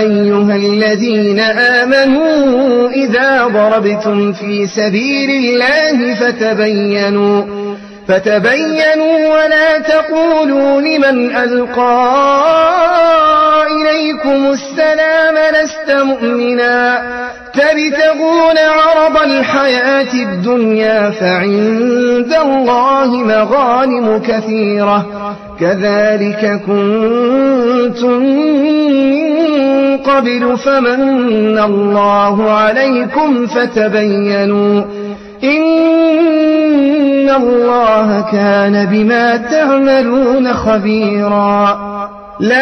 أيها الذين آمنوا إذا ضربتم في سبيل الله فتبينوا ولا تقولوا لمن ألقى إليكم السلام لست مؤمنا تبتغون عرض الحياة الدنيا فعند الله مغانم كثيرة كذلك كنتم من قبل فمن الله عليكم فتبينوا إن الله كان بما تعملون خبيرا